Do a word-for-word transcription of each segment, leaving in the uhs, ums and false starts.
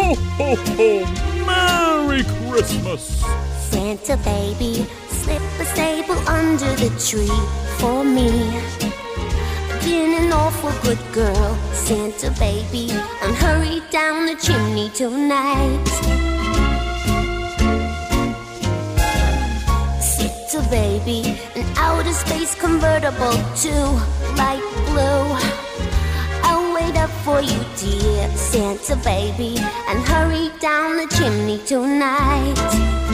Ho, ho, ho! Merry Christmas! Santa baby, slip a sable under the tree for me. Been an awful good girl, Santa baby, and hurry down the chimney tonight. Santa baby, an outer space convertible to light blue. I'll wait up for you, dear Santa baby, and hurry down the chimney tonight.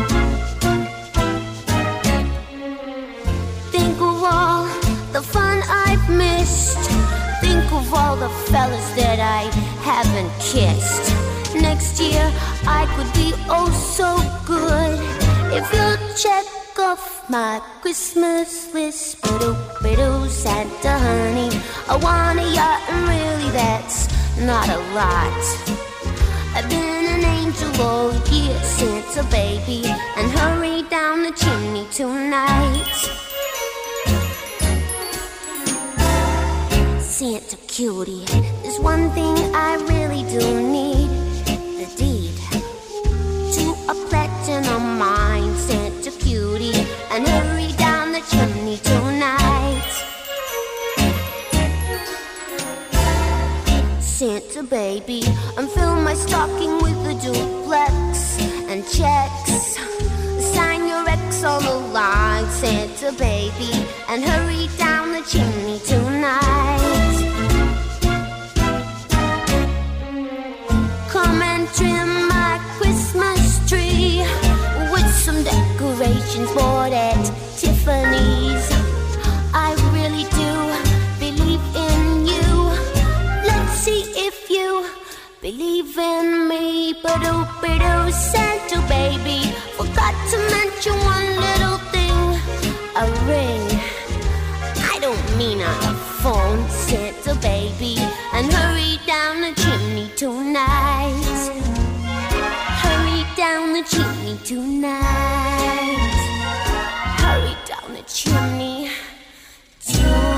Think of all the fun I've missed. Think of all the fellas that I haven't kissed. Next year I could be oh so good if you'll check off my Christmas list. Ba-doo, ba-doo, Santa honey, I want a yacht, and really that's not a lot. I've been an angel all year, Santa baby, and hurry down the chimney tonight. Santa cutie, there's one thing I really do need, the deed to a platinum mine, Santa cutie, and hurry down the chimney tonight. Santa baby, and fill my stocking with a duplex and checks. Sign your ex on the line, Santa baby, and hurry down the chimney tonight. Come and trim my Christmas tree with some decorations bought at Tiffany's. I really do believe in you. Let's see if you believe in me. Ba-doo, ba-doo, Santa baby, forgot to mention one little thing, a ring. I don't mean a phone, Santa baby, and hurry down the chimney tonight. Hurry down the chimney tonight. Hurry down the chimney tonight.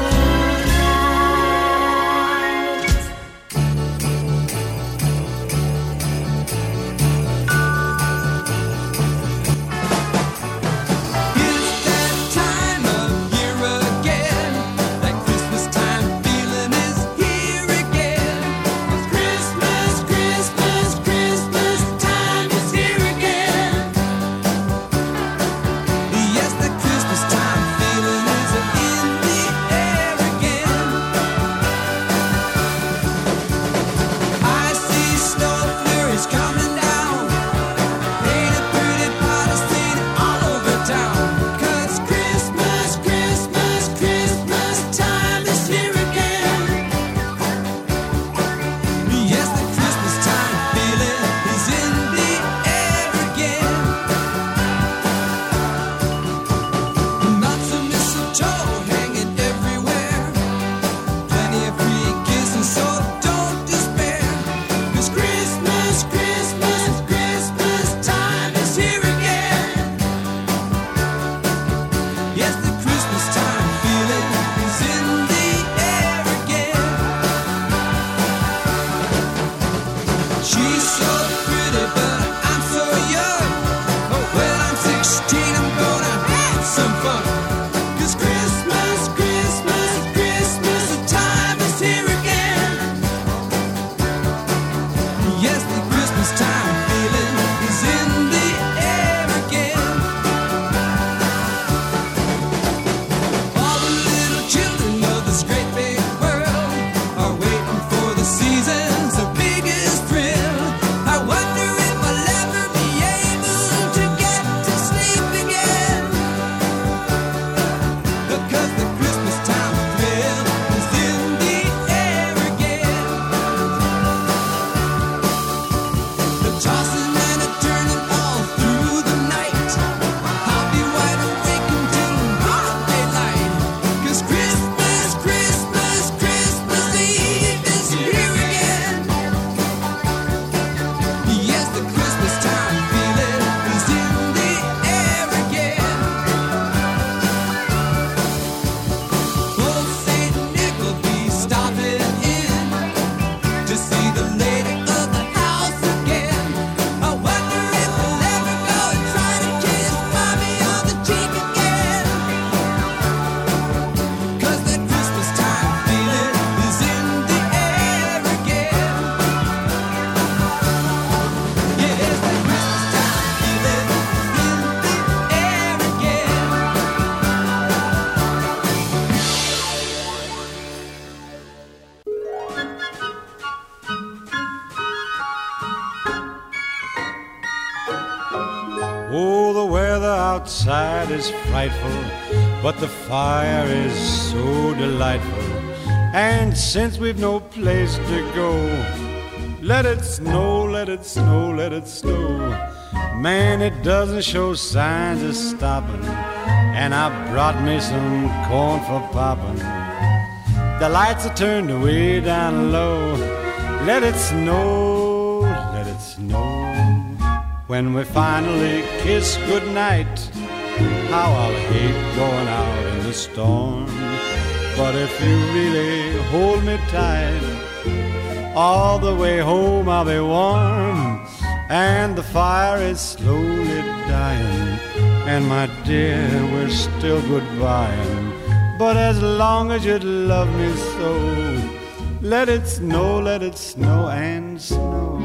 outside is frightful, but the fire is so delightful. And since we've no place to go, let it snow, let it snow, let it snow. Man, it doesn't show signs of stopping, and I brought me some corn for popping. The lights are turned way down low. Let it snow, let it snow. When we finally kiss goodnight, how I'll hate going out in the storm. But if you really hold me tight, all the way home I'll be warm. And the fire is slowly dying, and my dear, we're still goodbying. But as long as you love me so, let it snow, let it snow and snow.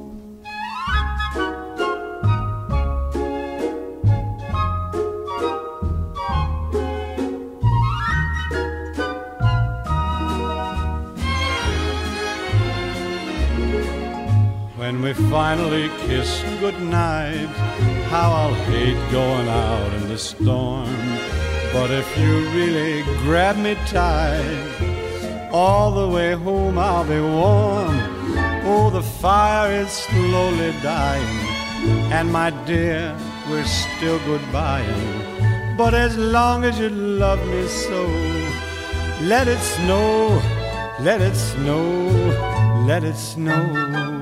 When we finally kiss goodnight, how I'll hate going out in the storm. But if you really grab me tight, all the way home I'll be warm. Oh, the fire is slowly dying, and my dear, we're still goodbying. But as long as you love me so, let it snow, let it snow, let it snow.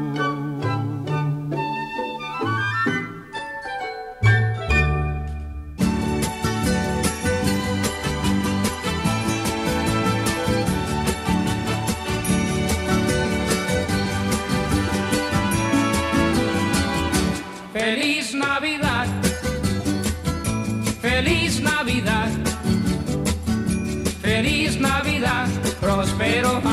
Feliz Navidad, Feliz Navidad, Feliz Navidad, próspero